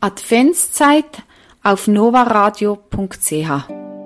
Adventszeit auf novaradio.ch.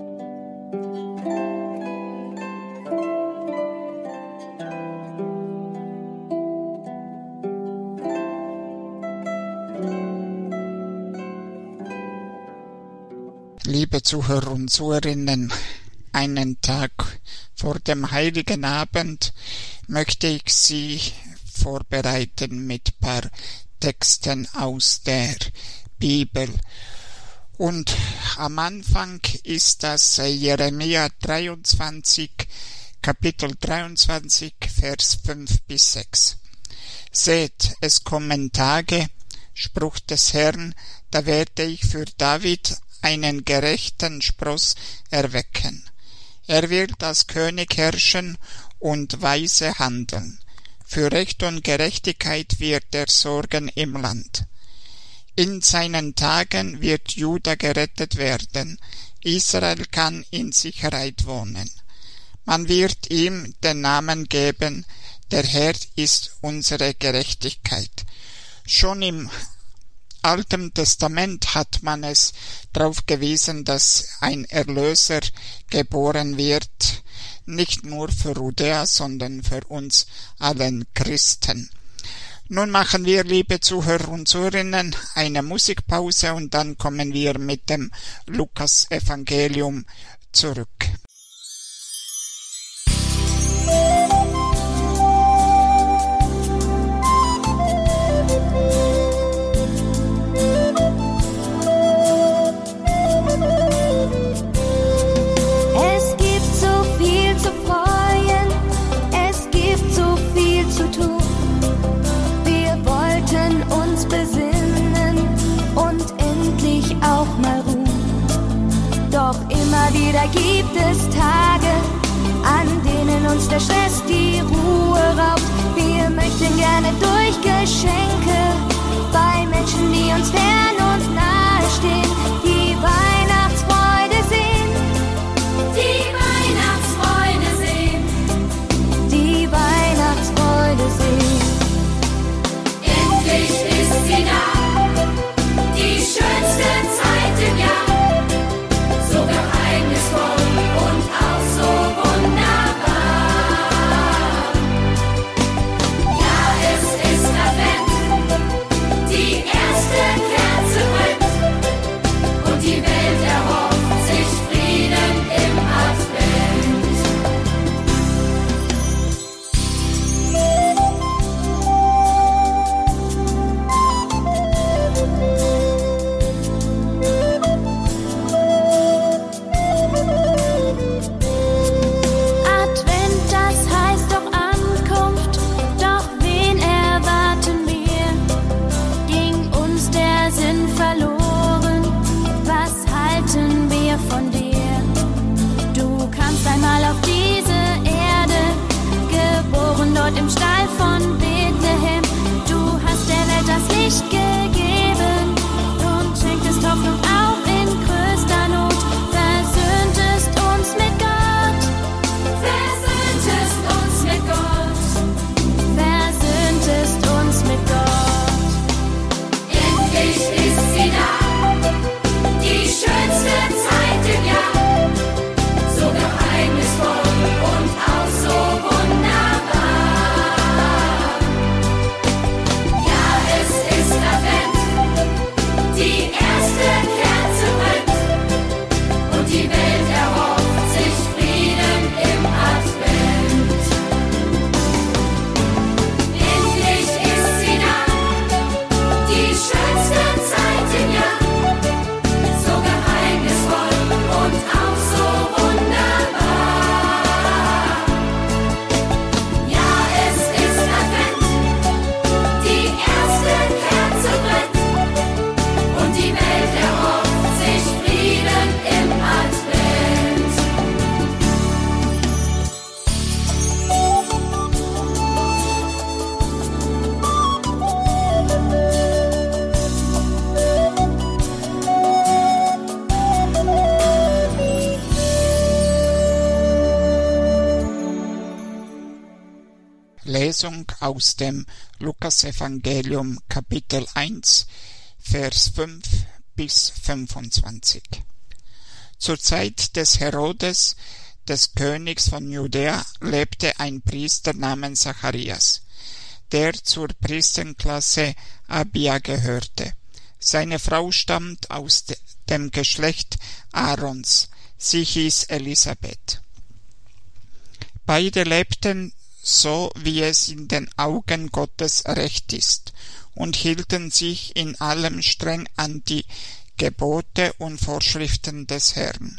Liebe Zuhörer und Zuhörerinnen, einen Tag vor dem Heiligen Abend möchte ich Sie vorbereiten mit ein paar Texten aus der Bibel. Und am Anfang ist das Jeremia 23, Kapitel 23, Vers 5 bis 6. Seht, es kommen Tage, Spruch des Herrn, da werde ich für David einen gerechten Spross erwecken. Er wird als König herrschen und weise handeln. Für Recht und Gerechtigkeit wird er sorgen im Land. In seinen Tagen wird Juda gerettet werden. Israel kann in Sicherheit wohnen. Man wird ihm den Namen geben, der Herr ist unsere Gerechtigkeit. Schon im Alten Testament hat man es darauf gewiesen, dass ein Erlöser geboren wird, nicht nur für Judäa, sondern für uns allen Christen. Nun machen wir, liebe Zuhörer und Zuhörerinnen, eine Musikpause und dann kommen wir mit dem Lukas-Evangelium zurück. Wieder gibt es Tage, an denen uns der Stress die Ruhe raubt. Wir möchten gerne durch Geschenke bei Menschen, die uns fern und nahe stehen, die Weihnachtsfreude sehen. Die Weihnachtsfreude sehen. Die Weihnachtsfreude sehen. Endlich ist sie da, die schönste Zeit im Jahr. Und auch so wunderbar. Ja, es ist Advent, die erste Kerze brennt und die Welt erhofft sich Frieden im Advent. Von dir. Du kamst einmal auf diese Erde, geboren dort im Stall von Bethlehem. Du hast der Welt das Licht gegeben und schenktest Hoffnung auch in größter Not. Versöhntest uns mit Gott, versöhntest uns mit Gott, versöhntest uns mit Gott. Endlich ist sie da, die schönste Zeit im Jahr, so geheimnisvoll und auch so wunderbar. Ja, es ist Advent, die erste Kerze brennt und die Welt erhofft sich Frieden im Advent. Endlich ist sie da, die schönste Zeit im Jahr, so geheimnisvoll und auch so wunderbar. Ja, es ist Advent, die erste Kerze brennt und die Welt erhofft sich Frieden im Advent. Lesung aus dem Lukas-Evangelium, Kapitel 1, Vers 5 bis 25. Zur Zeit des Herodes, des Königs von Judäa, lebte ein Priester namens Zacharias, der zur Priesterklasse Abia gehörte. Seine Frau stammt aus dem Geschlecht Aarons. Sie hieß Elisabeth. Beide lebten so, wie es in den Augen Gottes recht ist, und hielten sich in allem streng an die Gebote und Vorschriften des Herrn.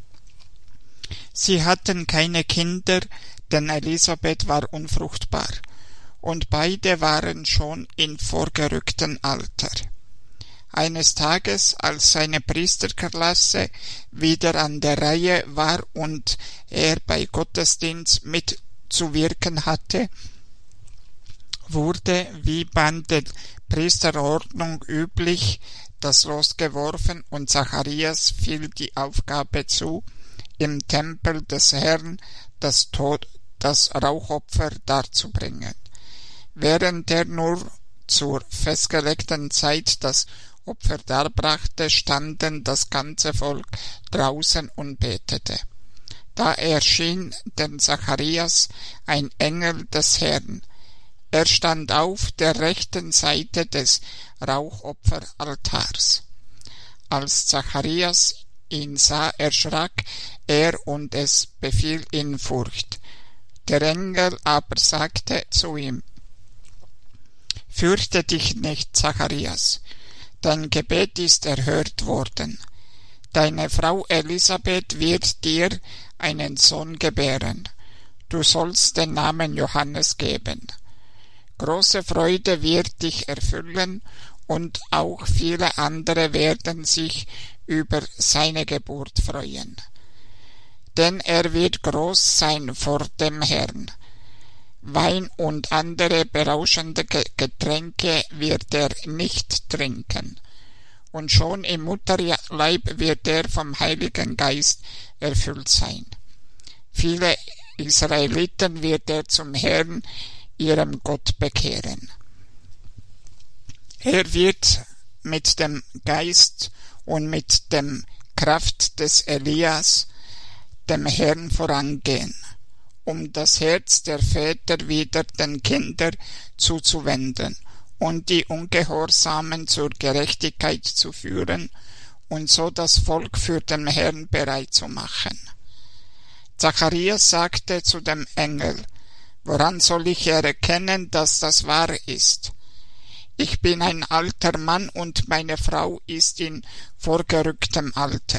Sie hatten keine Kinder, denn Elisabeth war unfruchtbar, und beide waren schon in vorgerücktem Alter. Eines Tages, als seine Priesterklasse wieder an der Reihe war und er bei Gottesdienst mitzuwirken hatte, wurde, wie bei der Priesterordnung üblich, das Los geworfen und Zacharias fiel die Aufgabe zu, im Tempel des Herrn das Rauchopfer darzubringen. Während er nur zur festgelegten Zeit das Opfer darbrachte, standen das ganze Volk draußen und betete. Da erschien dem Zacharias ein Engel des Herrn. Er stand auf der rechten Seite des Rauchopferaltars. Als Zacharias ihn sah, erschrak er und es befiel ihn Furcht. Der Engel aber sagte zu ihm: Fürchte dich nicht, Zacharias, dein Gebet ist erhört worden. Deine Frau Elisabeth wird dir einen Sohn gebären. Du sollst den Namen Johannes geben. Große Freude wird dich erfüllen, und auch viele andere werden sich über seine Geburt freuen. Denn er wird groß sein vor dem Herrn. Wein und andere berauschende Getränke wird er nicht trinken, und schon im Mutterleib wird er vom Heiligen Geist erfüllt sein. Viele Israeliten wird er zum Herrn, ihrem Gott, bekehren. Er wird mit dem Geist und mit dem Kraft des Elias dem Herrn vorangehen, um das Herz der Väter wieder den Kindern zuzuwenden und die Ungehorsamen zur Gerechtigkeit zu führen und so das Volk für den Herrn bereit zu machen. Zacharias sagte zu dem Engel: Woran soll ich erkennen, dass das wahr ist? Ich bin ein alter Mann und meine Frau ist in vorgerücktem Alter.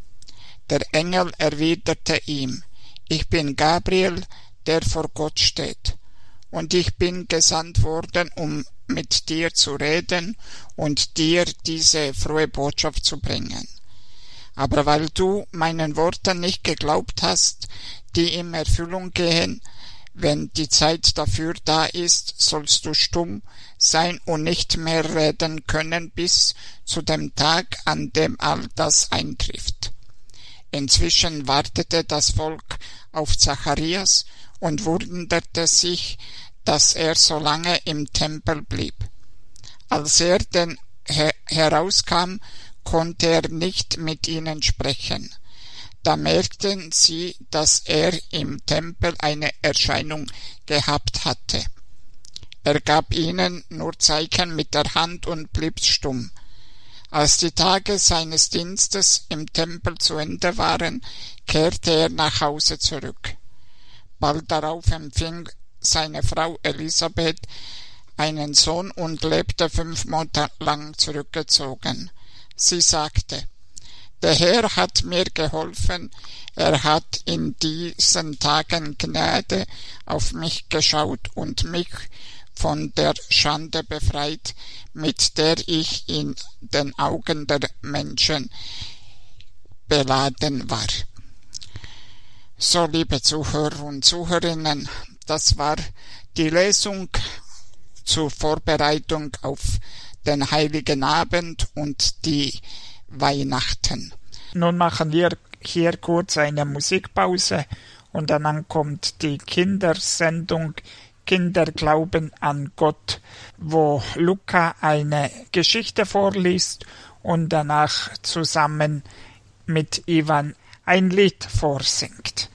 Der Engel erwiderte ihm: Ich bin Gabriel, der vor Gott steht, und ich bin gesandt worden, um mit dir zu reden und dir diese frohe Botschaft zu bringen. Aber weil du meinen Worten nicht geglaubt hast, die in Erfüllung gehen, wenn die Zeit dafür da ist, sollst du stumm sein und nicht mehr reden können bis zu dem Tag, an dem all das eintrifft. Inzwischen wartete das Volk auf Zacharias und wunderte sich, dass er so lange im Tempel blieb. Als er denn herauskam, konnte er nicht mit ihnen sprechen. Da merkten sie, dass er im Tempel eine Erscheinung gehabt hatte. Er gab ihnen nur Zeichen mit der Hand und blieb stumm. Als die Tage seines Dienstes im Tempel zu Ende waren, kehrte er nach Hause zurück. Bald darauf empfing seine Frau Elisabeth einen Sohn und lebte 5 Monate lang zurückgezogen. Sie sagte: Der Herr hat mir geholfen, er hat in diesen Tagen Gnade auf mich geschaut und mich von der Schande befreit, mit der ich in den Augen der Menschen beladen war. So, liebe Zuhörer und Zuhörerinnen, das war die Lesung zur Vorbereitung auf den Heiligen Abend und die Weihnachten. Nun machen wir hier kurz eine Musikpause und dann kommt die Kindersendung Kinder glauben an Gott, wo Luca eine Geschichte vorliest und danach zusammen mit Ivan ein Lied vorsingt.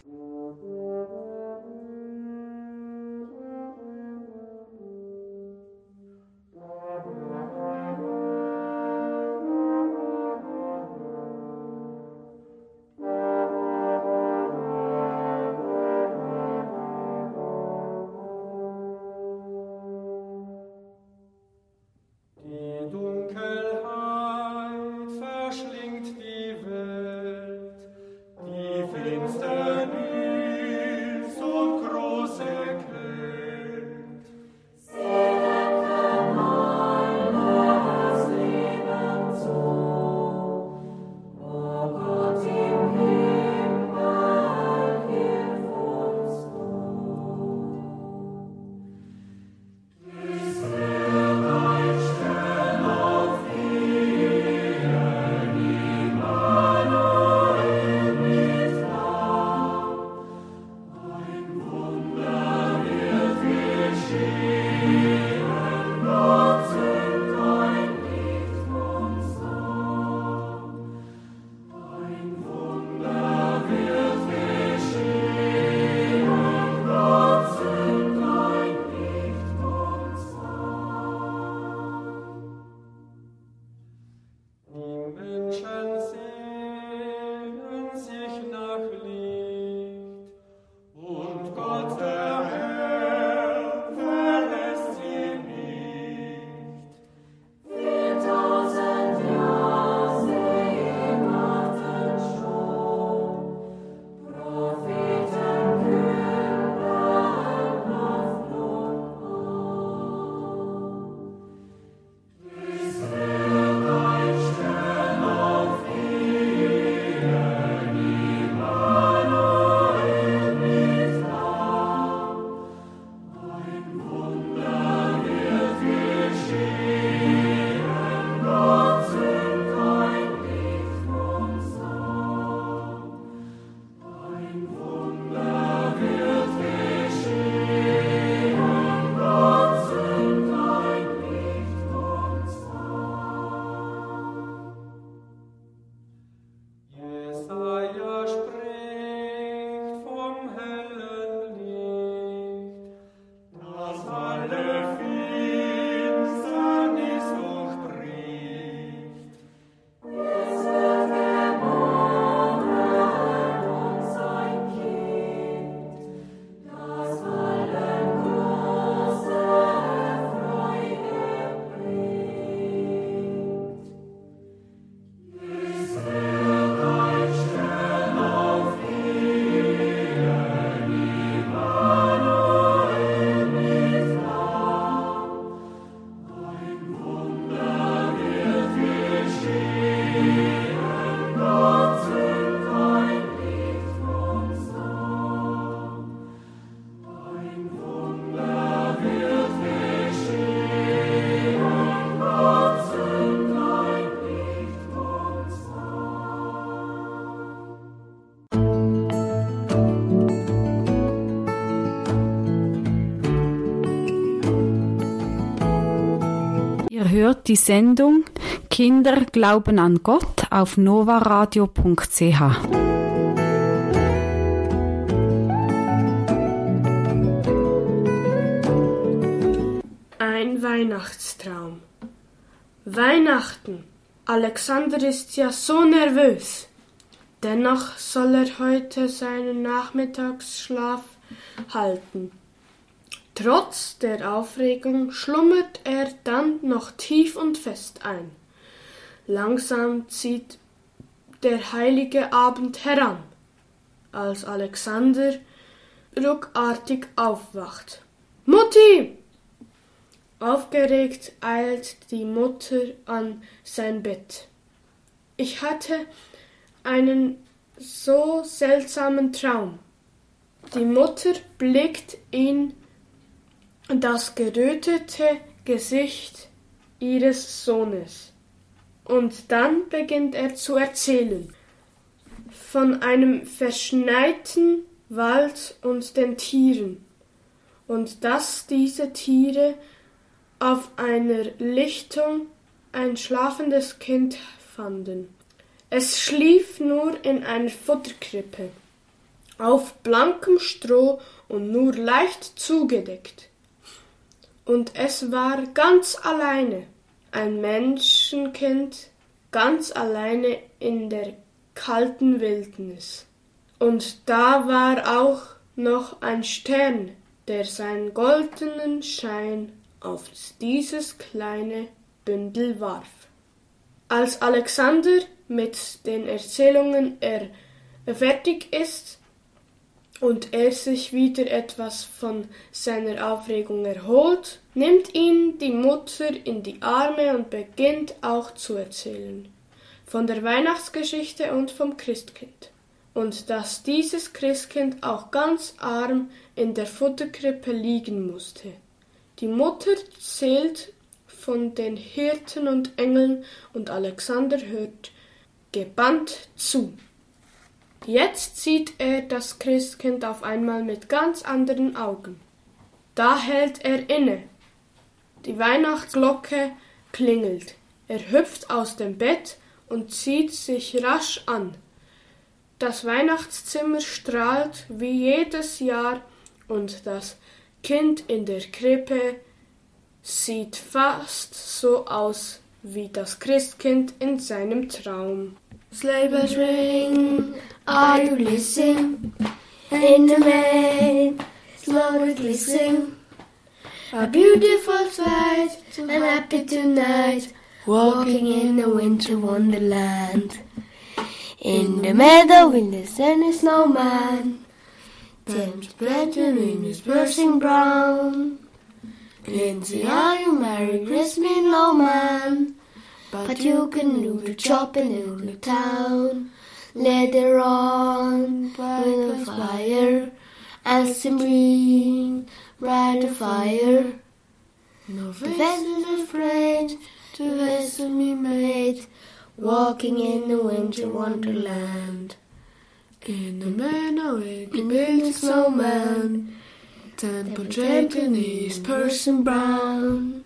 hört die Sendung Kinder glauben an Gott auf novaradio.ch. Ein Weihnachtstraum. Weihnachten. Alexander ist ja so nervös. Dennoch soll er heute seinen Nachmittagsschlaf halten. Trotz der Aufregung schlummert er dann noch tief und fest ein. Langsam zieht der heilige Abend heran, als Alexander ruckartig aufwacht. »Mutti!« Aufgeregt eilt die Mutter an sein Bett. »Ich hatte einen so seltsamen Traum.« Die Mutter blickt in das gerötete Gesicht ihres Sohnes. Und dann beginnt er zu erzählen. Von einem verschneiten Wald und den Tieren. und dass diese Tiere auf einer Lichtung ein schlafendes Kind fanden. Es schlief nur in einer Futterkrippe, auf blankem Stroh und nur leicht zugedeckt. Und es war ganz alleine, ein Menschenkind, ganz alleine in der kalten Wildnis. Und da war auch noch ein Stern, der seinen goldenen Schein auf dieses kleine Bündel warf. Als Alexander mit den Erzählungen fertig ist und er sich wieder etwas von seiner Aufregung erholt, nimmt ihn die Mutter in die Arme und beginnt auch zu erzählen. Von der Weihnachtsgeschichte und vom Christkind. Und dass dieses Christkind auch ganz arm in der Futterkrippe liegen musste. Die Mutter zählt von den Hirten und Engeln und Alexander hört gebannt zu. Jetzt sieht er das Christkind auf einmal mit ganz anderen Augen. Da hält er inne. Die Weihnachtsglocke klingelt. Er hüpft aus dem Bett und zieht sich rasch an. Das Weihnachtszimmer strahlt wie jedes Jahr und das Kind in der Krippe sieht fast so aus wie das Christkind in seinem Traum. Sleigh bells ring, are you listening? In the main, slowly glisten. A beautiful sight, and happy tonight, walking in a winter wonderland. In the meadow, in the sun, a snowman, tempted in his bursting brown. Lindsay, are you Merry Christmas, no man? But you can do the job in the town. Later on, by the fire, as the bring by the fire. No vessel afraid to vessel me made, walking in the winter wonderland. In the meadow, it built a snowman, temple draped in his person brown.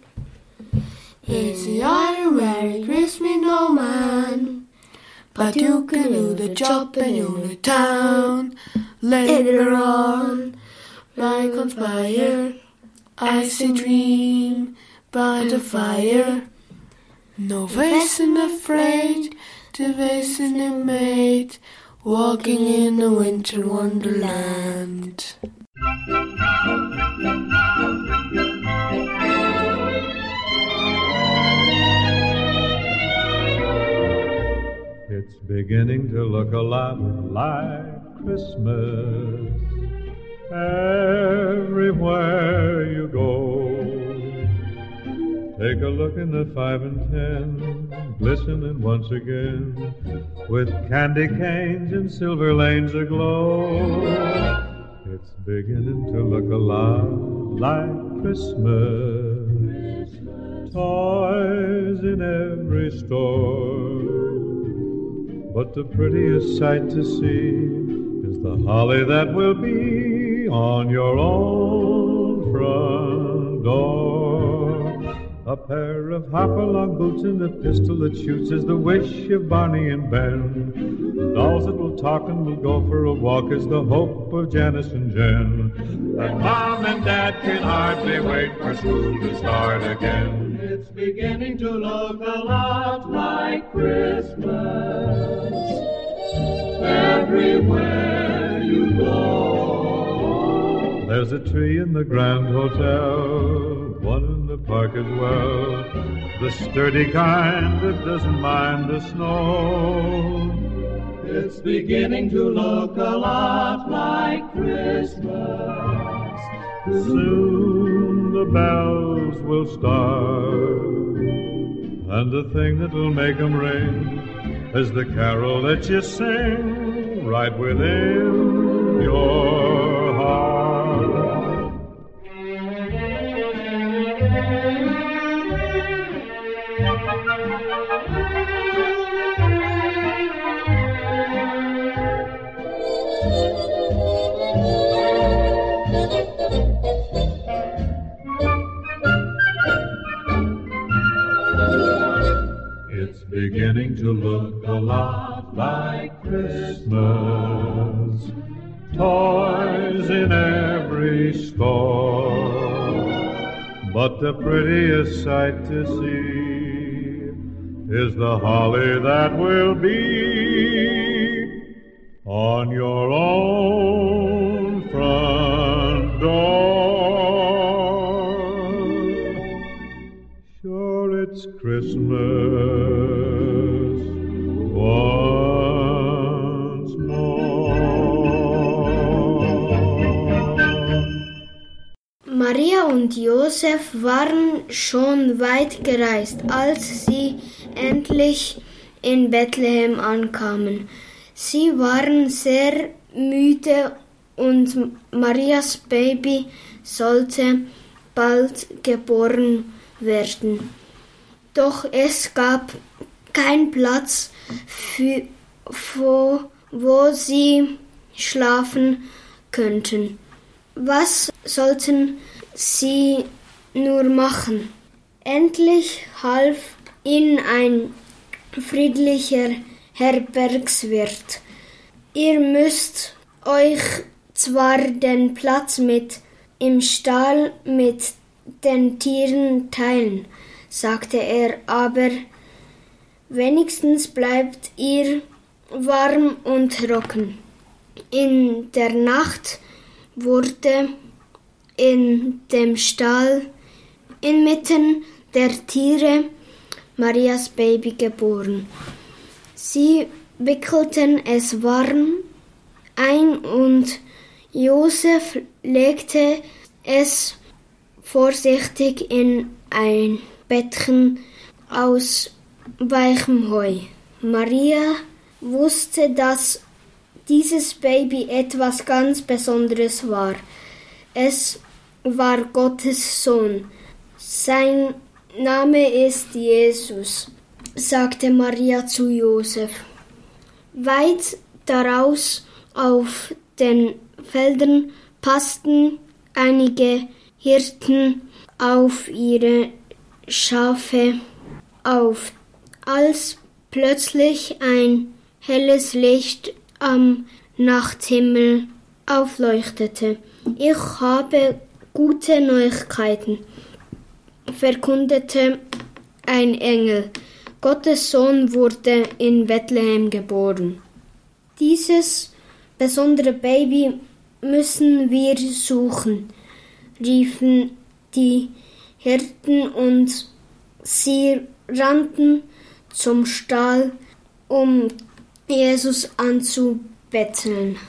It's the other Merry Christmas, no man, but you can do the job in the town. Later on, like on fire, I see dream by the fire. No vessel afraid to vessel a maid, walking in a winter wonderland. It's beginning to look a lot like Christmas everywhere you go. Take a look in the 5 and 10, glistening once again, with candy canes and silver lanes aglow. It's beginning to look a lot like Christmas, toys in every store. But the prettiest sight to see is the holly that will be on your own front door. A pair of hopalong boots and a pistol that shoots is the wish of Barney and Ben. Dolls that will talk and will go for a walk is the hope of Janice and Jen. And Mom and Dad can hardly wait for school to start again. It's beginning to look a lot like Christmas everywhere you go. There's a tree in the Grand Hotel, one in the park as well, the sturdy kind that doesn't mind the snow. It's beginning to look a lot like Christmas. Soon the bells will start, and the thing that will make them ring is the carol that you sing right within your heart. like Christmas, toys in every store. But the prettiest sight to see is the holly that will be on your own front door. Sure, it's Christmas once more. Maria und Josef waren schon weit gereist, als sie endlich in Bethlehem ankamen. Sie waren sehr müde und Marias Baby sollte bald geboren werden. Doch es gab keinen Platz, wo sie schlafen könnten. Was sollten sie nur machen? Endlich half ihnen ein friedlicher Herbergswirt. Ihr müsst euch zwar den Platz im Stall mit den Tieren teilen, sagte er, aber wenigstens bleibt ihr warm und trocken. In der Nacht wurde in dem Stall inmitten der Tiere Marias Baby geboren. Sie wickelten es warm ein und Josef legte es vorsichtig in ein Bettchen aus weichem Heu. Maria wusste, dass dieses Baby etwas ganz Besonderes war. Es war Gottes Sohn. Sein Name ist Jesus, sagte Maria zu Josef. Weit daraus auf den Feldern passten einige Hirten auf ihre Schafe auf, als plötzlich ein helles Licht am Nachthimmel aufleuchtete. Ich habe gute Neuigkeiten, verkündete ein Engel. Gottes Sohn wurde in Bethlehem geboren. Dieses besondere Baby müssen wir suchen, riefen die Hirten und sie rannten zum Stall, um Jesus anzubetteln.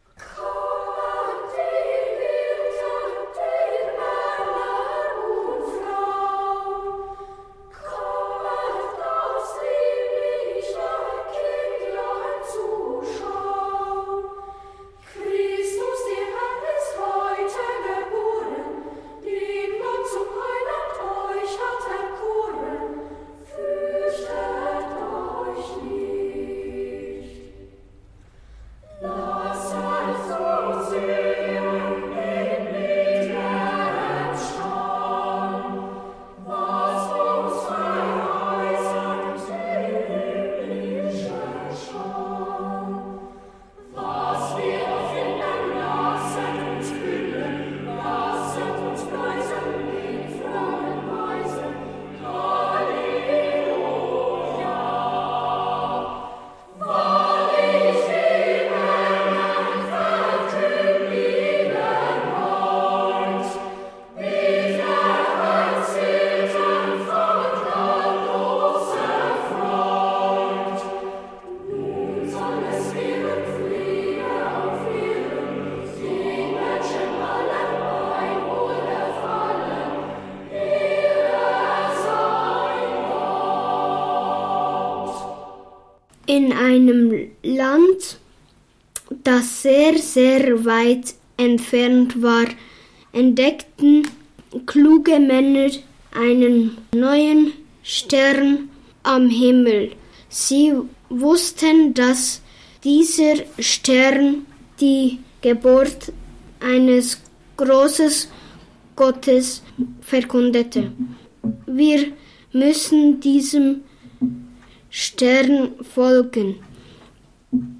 In einem Land, das sehr, sehr weit entfernt war, entdeckten kluge Männer einen neuen Stern am Himmel. Sie wussten, dass dieser Stern die Geburt eines großen Gottes verkündete. Wir müssen diesem Stern folgen.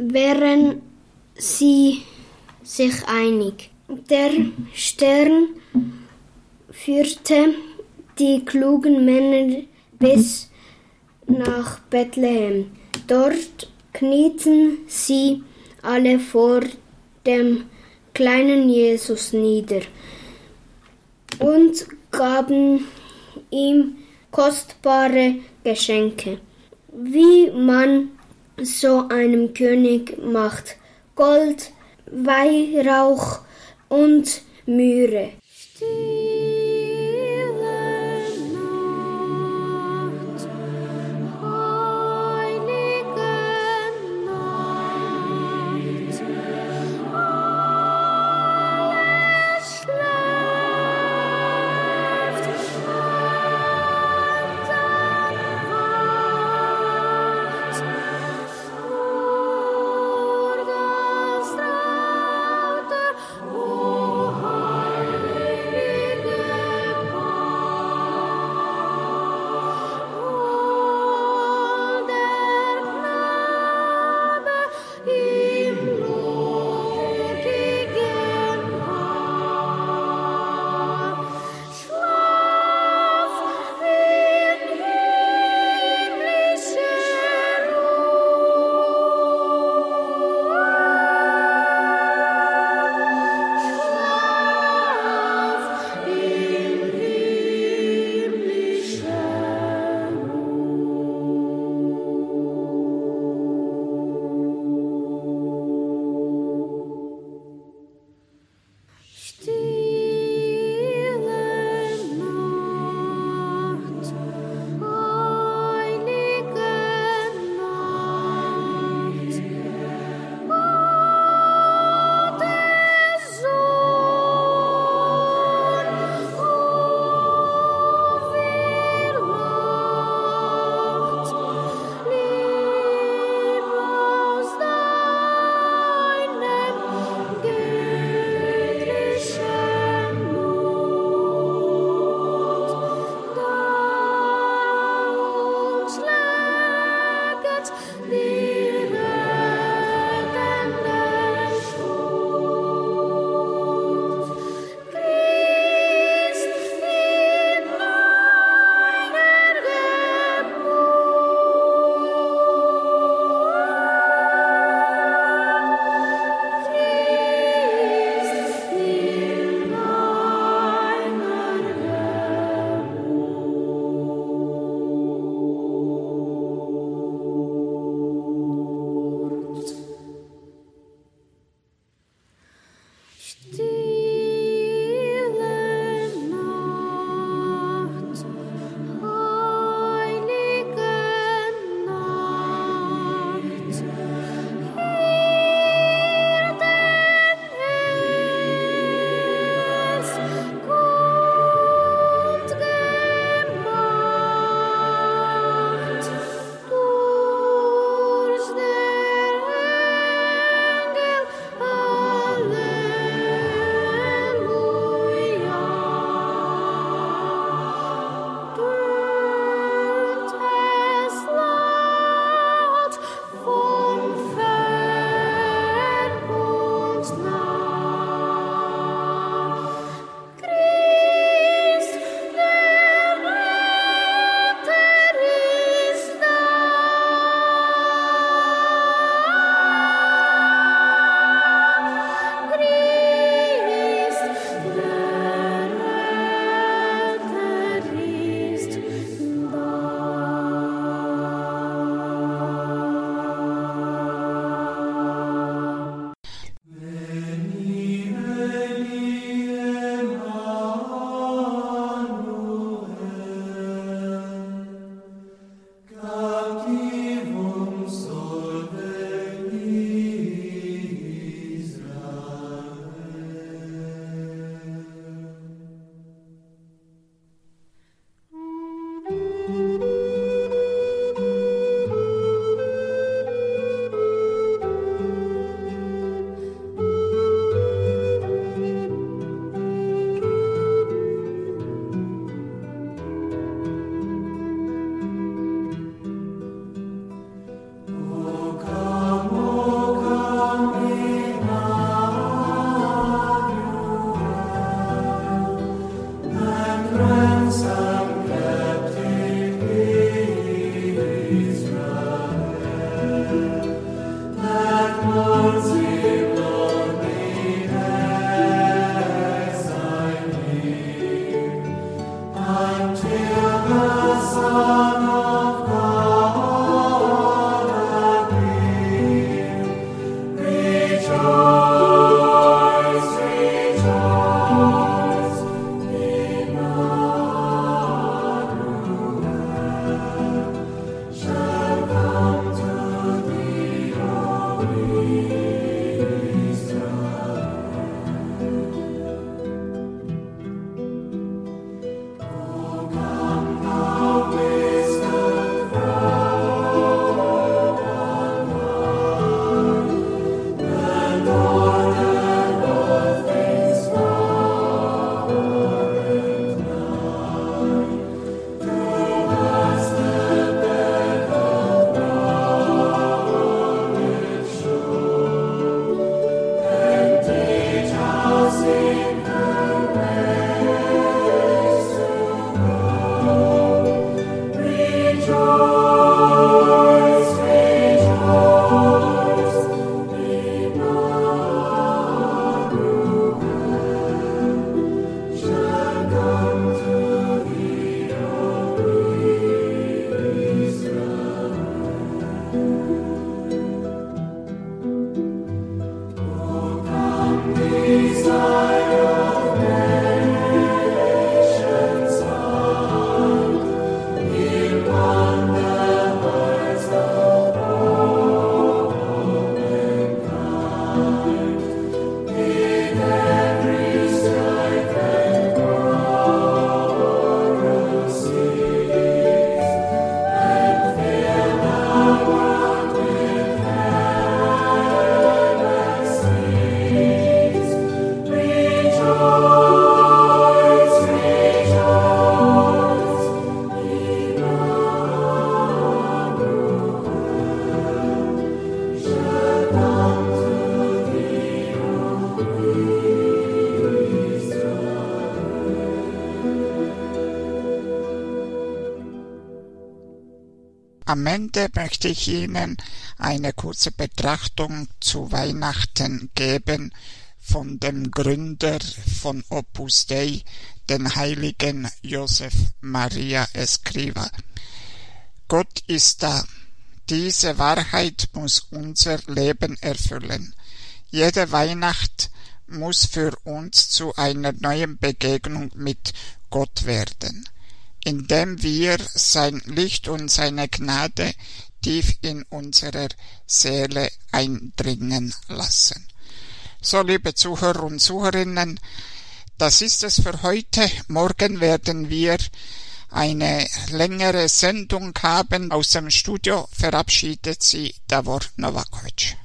wären sie sich einig. Der Stern führte die klugen Männer bis nach Bethlehem. Dort knieten sie alle vor dem kleinen Jesus nieder und gaben ihm kostbare Geschenke, wie man so einem König macht: Gold, Weihrauch und Myrrhe. Am Ende möchte ich Ihnen eine kurze Betrachtung zu Weihnachten geben von dem Gründer von Opus Dei, den heiligen Josef Maria Escrivá. Gott ist da. Diese Wahrheit muss unser Leben erfüllen. Jede Weihnacht muss für uns zu einer neuen Begegnung mit Gott werden, indem wir sein Licht und seine Gnade tief in unserer Seele eindringen lassen. So, liebe Zuhörer und Zuhörerinnen, das ist es für heute. Morgen werden wir eine längere Sendung haben. Aus dem Studio verabschiedet sie Davor Novakovic.